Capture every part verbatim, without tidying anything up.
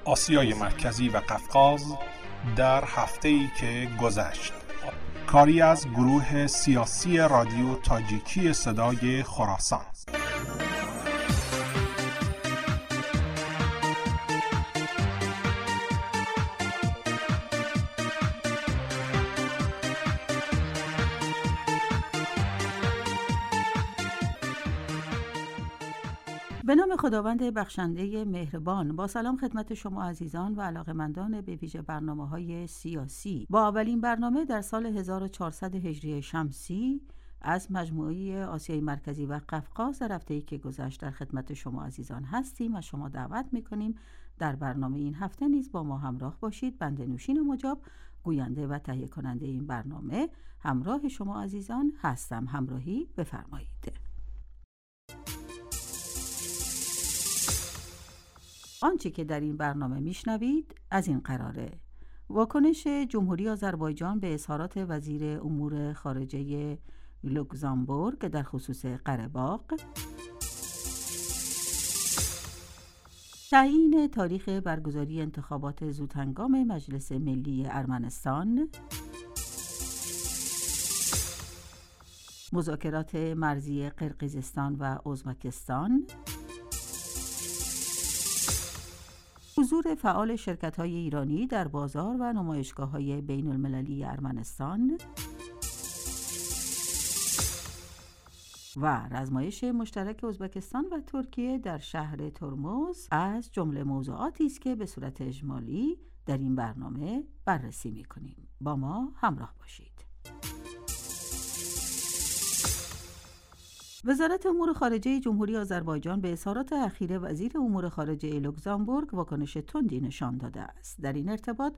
آسیای مرکزی و قفقاز در هفته‌ای که گذشت. کاری از گروه سیاسی رادیو تاجیکی صدای خراسان. به نام خداوند بخشنده مهربان، با سلام خدمت شما عزیزان و علاقه‌مندان به ویژه برنامه‌های سیاسی. با اولین برنامه در سال هزار و چهارصد هجری شمسی از مجموعه آسیای مرکزی و قفقاز در هفته‌ای که گذشت در خدمت شما عزیزان هستیم و شما دعوت می‌کنیم در برنامه این هفته نیز با ما همراه باشید. بنده نوشین مجاب، گوینده و تهیه کننده این برنامه، همراه شما عزیزان هستم. همراهی بفرمایید. آنچه که در این برنامه میشنوید از این قراره: واکنش جمهوری آذربایجان به اظهارات وزیر امور خارجه لوکزامبورگ در خصوص قره‌باغ، تعیین تاریخ برگزاری انتخابات زودهنگام مجلس ملی ارمنستان، مذاکرات مرزی قرقیزستان و ازبکستان، حضور فعال شرکت‌های ایرانی در بازار و نمایشگاه‌های بین‌المللی ارمنستان و رزمایش مشترک ازبکستان و ترکیه در شهر ترمز از جمله موضوعاتی است که به صورت اجمالی در این برنامه بررسی می‌کنیم. با ما همراه باشید. وزارت امور خارجه جمهوری آذربایجان به اظهارات اخیر وزیر امور خارجه لوکزامبورگ واکنش تندی نشان داده است. در این ارتباط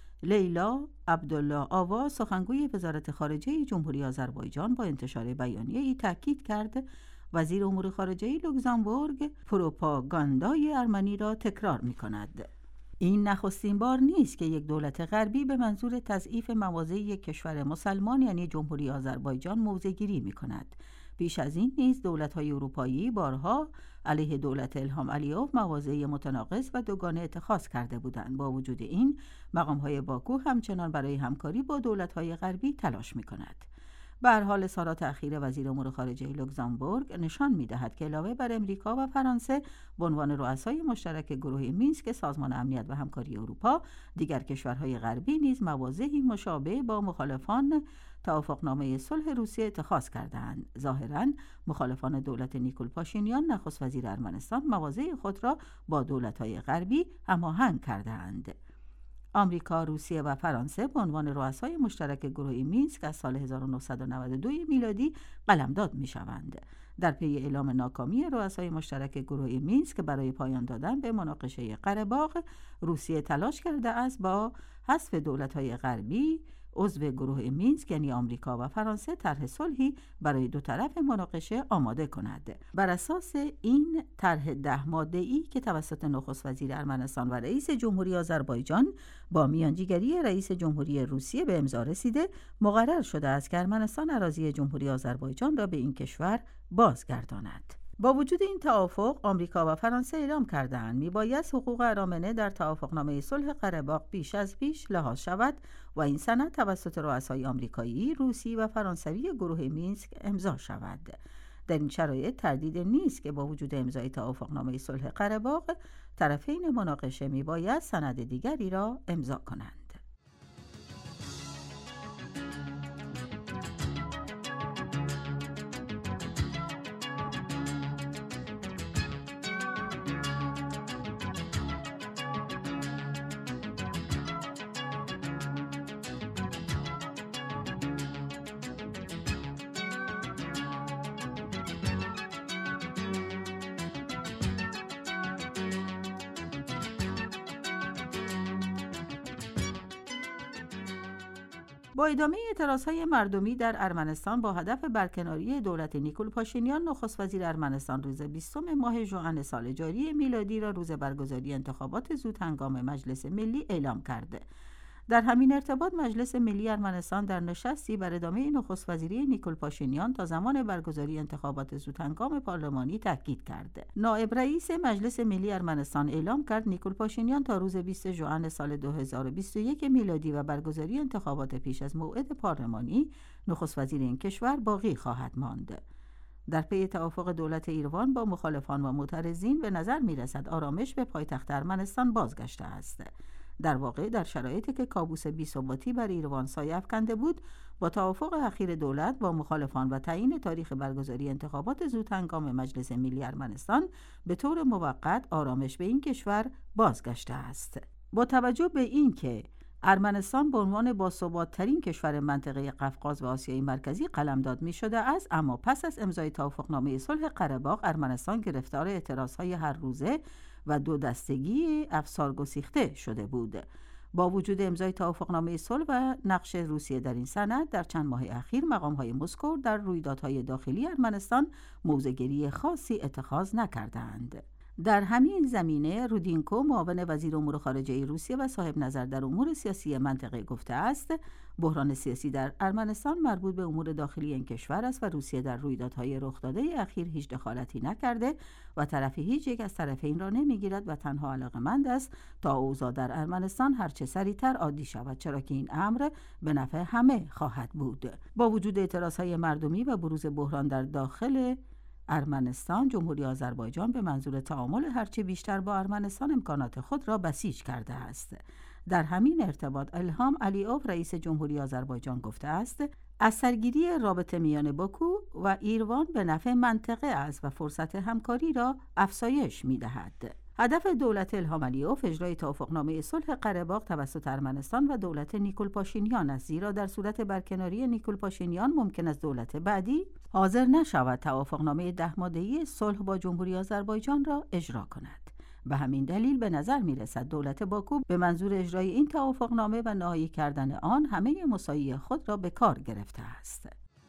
لیلا عبدالله آوا، سخنگوی وزارت خارجه جمهوری آذربایجان، با انتشار بیانیه‌ای تاکید کرد وزیر امور خارجه لوکزامبورگ پروپاگاندای ارمنی را تکرار می‌کند. این نخستین بار نیست که یک دولت غربی به منظور تضعیف مواضع یک کشور مسلمان یعنی جمهوری آذربایجان موضع‌گیری می‌کند. پیش از این نیز دولت‌های اروپایی بارها علیه دولت الهام علیوف مواضع متناقض و دوگانه اتخاذ کرده بودند. با وجود این، مقام‌های باکو همچنان برای همکاری با دولت‌های غربی تلاش می‌کند. به هر حال اظهارات اخیر وزیر امور خارجه لوکزامبورگ نشان می‌دهد که علاوه بر امریکا و فرانسه به عنوان رؤسای مشترک گروه مینسک سازمان امنیت و همکاری اروپا، دیگر کشورهای غربی نیز مواضعی مشابه با مخالفان توافقنامه صلح روسیه اتخاذ کردند. ظاهراً مخالفان دولت نیکول پاشینیان، نخست وزیر ارمنستان، مواضع خود را با دولت‌های غربی هماهنگ کردند. آمریکا، روسیه و فرانسه به عنوان رؤسای مشترک گروه مینسک از سال هزار و نهصد و نود و دو میلادی قلمداد می‌شوند. در پی اعلام ناکامی رؤسای مشترک گروه مینسک برای پایان دادن به مناقشه قره‌باغ، روسیه تلاش کرده است با حذف دولت‌های غربی عضو گروه مینسک یعنی آمریکا و فرانسه طرح صلحی برای دو طرف مناقشه آماده کند. بر اساس این طرح ده ماده‌ای که توسط نخست وزیر ارمنستان و رئیس جمهوری آذربایجان با میانجیگری رئیس جمهوری روسیه به امضا رسیده، مقرر شده است که ارمنستان اراضی جمهوری آذربایجان را به این کشور بازگرداند. با وجود این توافق، آمریکا و فرانسه اعلام کرده‌اند میبایست حقوق ارامنه در توافقنامه صلح قره‌باغ بیش از پیش لحاظ شود و این سند توسط رؤسای آمریکایی، روسی و فرانسوی گروه مینسک امضا شود. در این شرایط تردید نیست که با وجود امضای توافقنامه صلح قره‌باغ، طرفین مناقشه میبایست سند دیگری را امضا کنند. با ادامه اعتراضهای مردمی در ارمنستان با هدف برکناری دولت نیکول پاشینیان، نخست وزیر ارمنستان روز بیستم ماه ژوئن سال جاری میلادی را روز برگزاری انتخابات زودهنگام مجلس ملی اعلام کرده. در همین ارتباط مجلس ملی ارمنستان در نشستی بر ادامه نخست وزیری نیکول پاشینیان تا زمان برگزاری انتخابات زودهنگام پارلمانی تاکید کرد. نایب رئیس مجلس ملی ارمنستان اعلام کرد نیکول پاشینیان تا روز بیست ژوئن سال دو هزار و بیست و یک میلادی و برگزاری انتخابات پیش از موعد پارلمانی نخست وزیر این کشور باقی خواهد ماند. در پی توافق دولت ایروان با مخالفان و معترضین به نظر می‌رسد آرامش به پایتخت ارمنستان بازگشته است. در واقع در شرایطی که کابوس بی‌ثباتی بر ایروان سایه افکنده بود، با توافق اخیر دولت با مخالفان و تعیین تاریخ برگزاری انتخابات زودهنگام مجلس ملی ارمنستان به طور موقت آرامش به این کشور بازگشته است. با توجه به اینکه ارمنستان به عنوان باثبات‌ترین کشور منطقه قفقاز و آسیای مرکزی قلمداد می‌شده است، اما پس از امضای توافقنامه صلح قره‌باغ ارمنستان گرفتار اعتراض‌های هر روزه و دو دستگی افسار گسیخته شده بود. با وجود امضای توافقنامه صلح و نقش روسیه در این سند، در چند ماه اخیر مقام‌های مسکو در رویدادهای داخلی ارمنستان موضع‌گیری خاصی اتخاذ نکردند. در همین زمینه رودینکو معاون وزیر امور خارجه روسیه و صاحب نظر در امور سیاسی منطقه گفته است بحران سیاسی در ارمنستان مربوط به امور داخلی این کشور است و روسیه در رویدادهای رخ داده اخیر هیچ دخالتی نکرده و طرف هیچ یک از طرفین را نمیگیرد و تنها علاقه‌مند است تا اوضاع در ارمنستان هرچه سریعتر عادی شود، چرا که این امر به نفع همه خواهد بود. با وجود اعتراضهای مردمی و بروز بحران در داخل ارمنستان، جمهوری آذربایجان به منظور تعامل هرچه بیشتر با ارمنستان امکانات خود را بسیج کرده است. در همین ارتباط الهام علیوف رئیس جمهوری آذربایجان گفته است از سرگیری رابطه میان باکو و ایروان به نفع منطقه است و فرصت همکاری را افزایش می‌دهد. هدف دولت الهام علیوف اجرای توافقنامه صلح قره‌باغ توسط ارمنستان و دولت نیکول پاشینیان است، زیرا در صورت برکناری نیکول پاشینیان ممکن است دولت بعدی حاضر نشود توافقنامه ده ماده‌ای صلح با جمهوری آذربایجان را اجرا کند. به همین دلیل به نظر می‌رسد دولت باکو به منظور اجرای این توافقنامه و نهایی کردن آن همه مساعی خود را به کار گرفته است.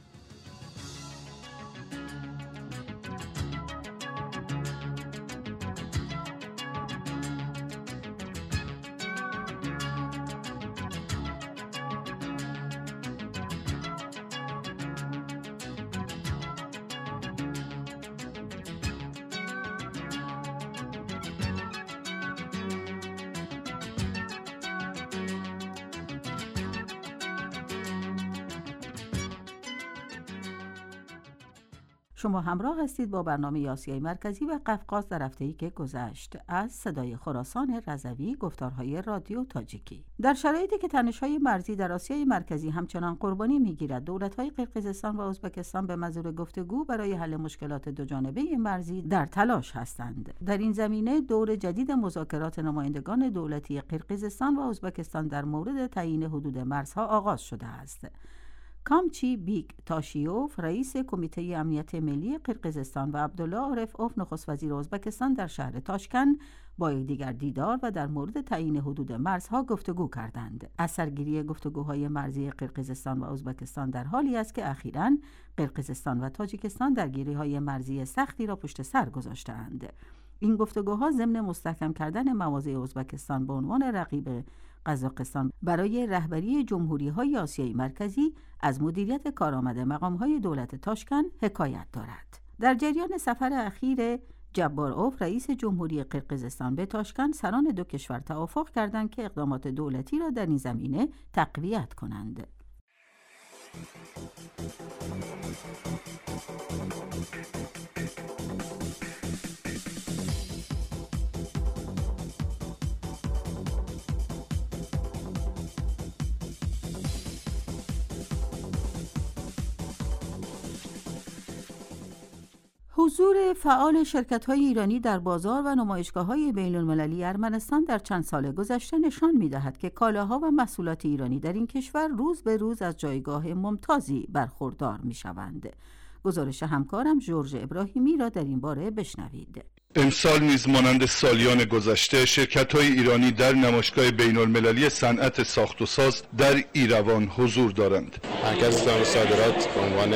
شما همراه هستید با برنامه آسیای مرکزی و قفقاز در هفته‌ای که گذشت از صدای خراسان رضوی، گفتارهای رادیو تاجیکی. در شرایطی که تنش‌های مرزی در آسیای مرکزی همچنان قربانی می‌گیرد، دولت‌های قرقیزستان و ازبکستان به منظور گفتگو برای حل مشکلات دوجانبه مرزی در تلاش هستند. در این زمینه دور جدید مذاکرات نمایندگان دولتی قرقیزستان و ازبکستان در مورد تعیین حدود مرزها آغاز شده است. کامچی بیگ تاشیوف رئیس کمیته امنیت ملی قرقیزستان و عبدالله عارف‌اوف نخست وزیر ازبکستان در شهر تاشکن با یکدیگر دیدار و در مورد تعیین حدود مرزها گفتگو کردند. از سرگیری گفتگوهای مرزی قرقیزستان و ازبکستان در حالی است که اخیراً قرقیزستان و تاجیکستان درگیری‌های مرزی سختی را پشت سر گذاشته‌اند. این گفتگوها ضمن مستحکم کردن مواضع ازبکستان به عنوان رقیب قزاقستان برای رهبری جمهوری‌های آسیای مرکزی از مدیریت کارآمد مقام‌های دولت تاشکن حکایت دارد. در جریان سفر اخیر جباروف رئیس جمهوری قرقیزستان به تاشکن، سران دو کشور توافق کردند که اقدامات دولتی را در این زمینه تقویت کنند. حضور فعال شرکت‌های ایرانی در بازار و نمایشگاه‌های بین‌المللی ارمنستان در چند سال گذشته نشان می‌دهد که کالاها و محصولات ایرانی در این کشور روز به روز از جایگاه ممتازی برخوردار می‌شوند. گزارش همکارم ژورژ ابراهیمی را در این باره بشنوید. امسال نیز مانند سالیان گذشته شرکت‌های ایرانی در نمایشگاه بین‌المللی صنعت ساخت و ساز در ایروان حضور دارند. مرکز صنعت صادرات به عنوان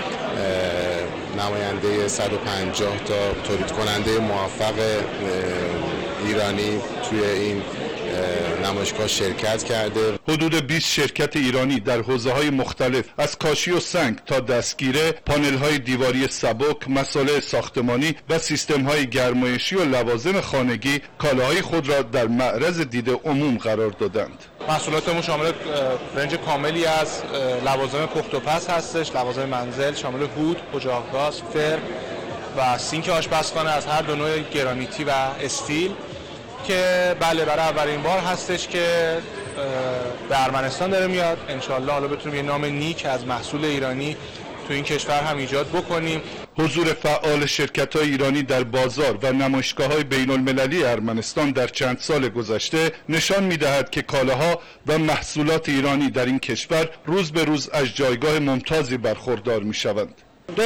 نماینده صد و پنجاه تا تولید کننده موفق ایرانی توی این نمایشگاه شرکت کرده. حدود بیست شرکت ایرانی در حوزه‌های مختلف از کاشی و سنگ تا دستگیره، پانل‌های دیواری سبک، مسائل ساختمانی و سیستم‌های گرمایشی و لوازم خانگی کالاهای خود را در معرض دید عموم قرار دادند. محصولاتمون شامل رنج کاملی از لوازم پخت و پز هستش، لوازم منزل شامل هود، اجاق گاز، فرم و سینک آشپزخانه از هر دو نوع گرانیتی و استیل که بله برای اولین بار هستش که به ارمنستان داره میاد. انشالله حالا بتونیم یه نام نیک از محصول ایرانی تو این کشور هم ایجاد بکنیم. حضور فعال شرکت‌های ایرانی در بازار و نمایشگاه‌های بین‌المللی ارمنستان در چند سال گذشته نشان می‌دهد که کالاها و محصولات ایرانی در این کشور روز به روز از جایگاه ممتازی برخوردار می‌شوند.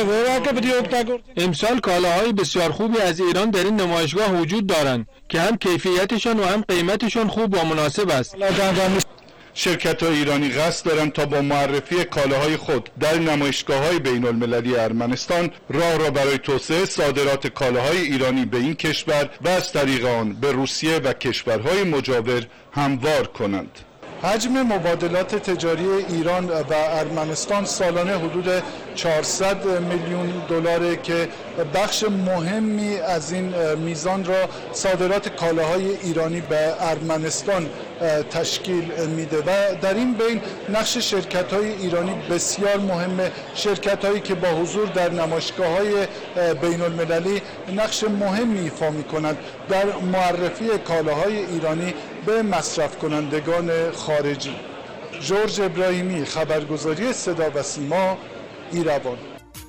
امسال کالاهای بسیار خوبی از ایران در این نمایشگاه وجود دارند که هم کیفیتشان و هم قیمتشان خوب و مناسب است. شرکت‌های ایرانی قصد دارند تا با معرفی کالاهای خود در نمایشگاه‌های بین‌المللی ارمنستان راه را برای توسعه صادرات کالاهای ایرانی به این کشور و از طریق آن به روسیه و کشورهای مجاور هموار کنند. حجم مبادلات تجاری ایران و ارمنستان سالانه حدود چهارصد میلیون دلاره که بخش مهمی از این میزان را صادرات کالاهای ایرانی به ارمنستان تشکیل میده و در این بین نقش شرکت‌های ایرانی بسیار مهمه. شرکت‌هایی که با حضور در نمایشگاه‌های بین‌المللی نقش مهمی ایفا می‌کنند در معرفی کالاهای ایرانی به مصرف کنندگان خارجی. جورج ابراهیمی، خبرگزاری صدا و سیما، ایروان.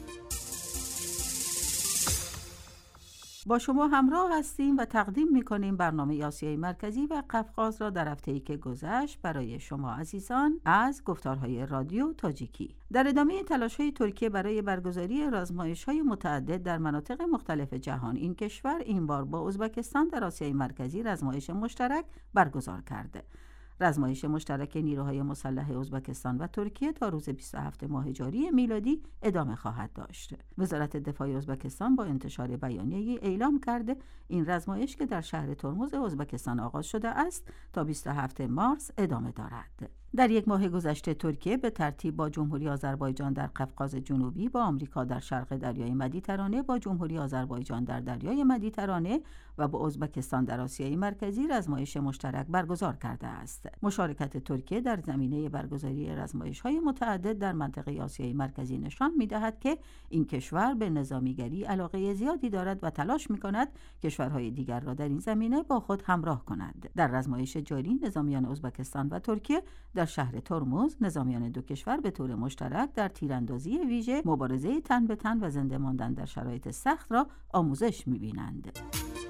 با شما همراه هستیم و تقدیم می‌کنیم برنامه آسیای مرکزی و قفقاز را در هفته‌ای که گذشت برای شما عزیزان از گفتارهای رادیو تاجیکی. در ادامه تلاش‌های ترکیه برای برگزاری آزمایش‌های متعدد در مناطق مختلف جهان، این کشور این بار با ازبکستان در آسیای مرکزی آزمایش مشترک برگزار کرده. آزمایش مشترک نیروهای مسلح ازبکستان و ترکیه تا روز بیست و هفتم ماه جاری میلادی ادامه خواهد داشت. وزارت دفاع ازبکستان با انتشار بیانیه‌ای اعلام کرده این آزمایش که در شهر ترمز ازبکستان آغاز شده است تا بیست و هفتم مارس ادامه دارد. در یک ماه گذشته ترکیه به ترتیب با جمهوری آذربایجان در قفقاز جنوبی، با آمریکا در شرق دریای مدیترانه، با جمهوری آذربایجان در دریای مدیترانه و با ازبکستان در آسیای مرکزی آزمایش مشترک برگزار کرده است. مشارکت ترکیه در زمینه برگزاری آزمایش‌های متعدد در منطقه آسیای مرکزی نشان می‌دهد که این کشور به نظامیگری علاقه زیادی دارد و تلاش می‌کند کشورهای دیگر را در این زمینه با خود همراه کند. در آزمایش جاری نظامیان ازبکستان و ترکیه در شهر ترمز، نظامیان دو کشور به طور مشترک در تیراندازی ویژه، مبارزه تن به تن و زنده ماندن در شرایط سخت را آموزش می‌بینند.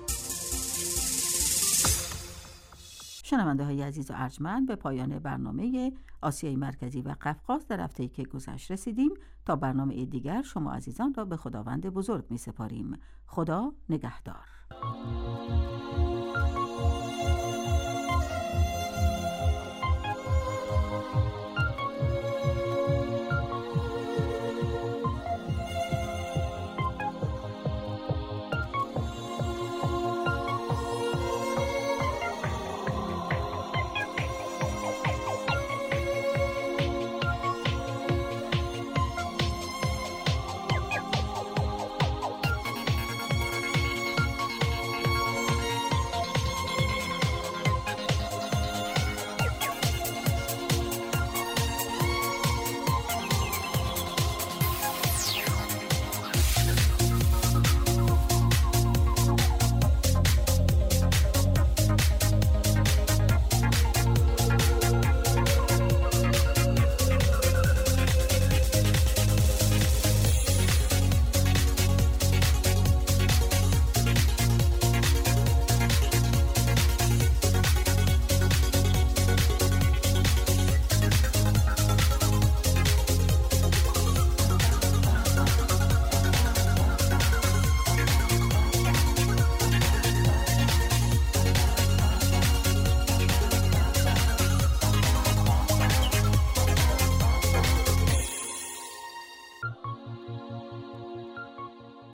شنونده های عزیز و ارجمند، به پایان برنامه آسیای مرکزی و قفقاز در هفته‌ای که گذشت رسیدیم. تا برنامه دیگر شما عزیزان را به خداوند بزرگ می سپاریم. خدا نگهدار.